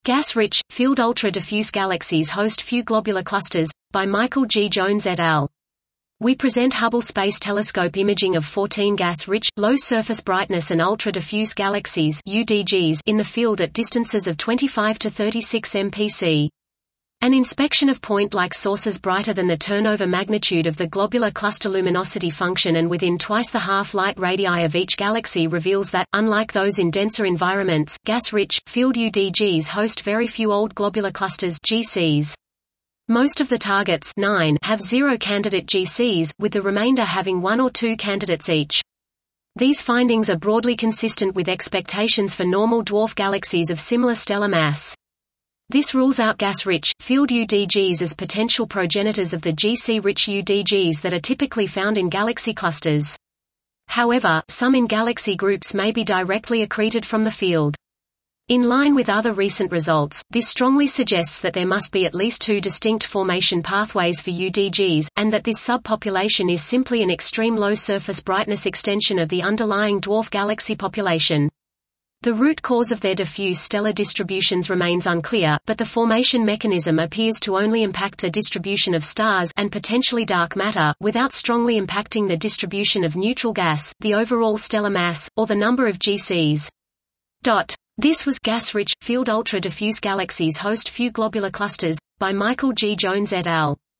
Gas-rich, filled ultra-diffuse galaxies host few globular clusters, by Michael G. Jones et al. We present Hubble Space Telescope imaging of 14 gas-rich, low-surface brightness and ultra-diffuse galaxies (UDGs) in the field at distances of 25 to 36 mpc. An inspection of point-like sources brighter than the turnover magnitude of the globular cluster luminosity function and within twice the half-light radii of each galaxy reveals that, unlike those in denser environments, gas-rich, filled UDGs host very few old globular clusters (GCs). Most of the targets 9 have 0 candidate GCs, with the remainder having 1 or 2 candidates each. These findings are broadly consistent with expectations for normal dwarf galaxies of similar stellar mass. This rules out gas-rich, filled UDGs as potential progenitors of the GC-rich UDGs that are typically found in galaxy clusters. However, some in galaxy groups may be directly accreted from the field. In line with other recent results, this strongly suggests that there must be at least 2 distinct formation pathways for UDGs, and that this subpopulation is simply an extreme low surface brightness extension of the underlying dwarf galaxy population. The root cause of their diffuse stellar distributions remains unclear, but the formation mechanism appears to only impact the distribution of stars and potentially dark matter, without strongly impacting the distribution of neutral gas, the overall stellar mass, or the number of GCs. This was Gas-rich, filled ultra-diffuse galaxies host few globular clusters, by Michael G. Jones et al.